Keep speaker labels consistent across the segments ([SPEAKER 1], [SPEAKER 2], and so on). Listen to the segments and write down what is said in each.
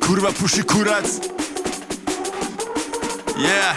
[SPEAKER 1] kurwa puszy kurac. Yeah.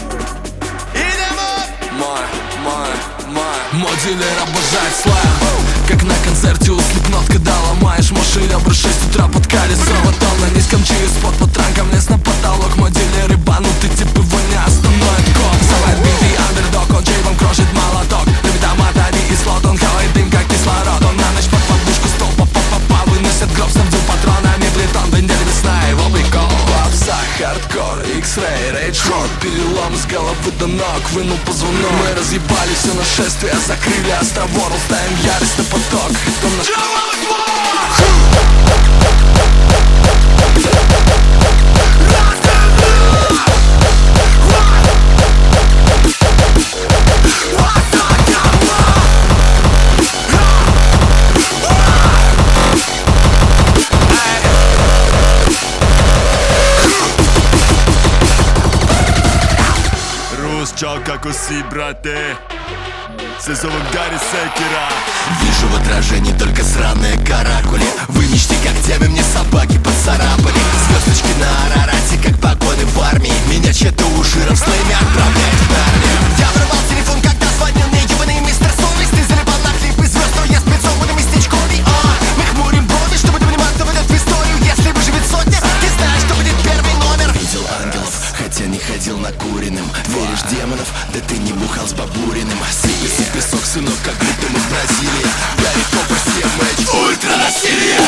[SPEAKER 2] Мой дилер обожает слэм, как на концерте у Slipknot, когда ломаешь машину в 6 утра под колесо. Вот он на низком через-под патранком лез на потолок. Мой дилер ебанутый, тип его не остановит коп. Салат битый андердог, он чейвом крошит молоток. Там атари и слот, он хавает дым как кислород. Он на ночь под подушку стол, па-па-па-па выносит гроб, снабдил патронами плитон. Вендель весна, его прикол. Попса, хардкор, X-Ray, Rage Road. Перелом с головы до ног, вынул позвонок. Мы разъебали все нашествия, закрыли островор. Ставим ярость на поток, потом наш...
[SPEAKER 1] Чао, како си, брате? Се зовем Гари Секира.
[SPEAKER 2] Вижу в отражении только сраные каракули. Вы мечты когтями, мне собаки поцарапали. Звездочки на Арарате, как погоны в армии. Меня чьи-то уширом с слэми отправляет в армию. Я врывал телефон, когда звонил мне ебаный мистер Совесть. Ты залипал на клипы звезд, но я спецован местечковый. Мы хмурим брови, чтобы доминимант войдет в историю. Если выживет сотня, ты знаешь, что будет первый номер. Видел ангелов, хотя не ходил накуренным. Веришь демонов, да ты не бухал с Бабуриным. Сыпется песок, сынок, как будто мы в Бразилии. Гарри Поппер, CMH, ультранасилие.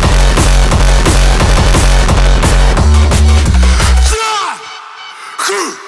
[SPEAKER 1] Huh!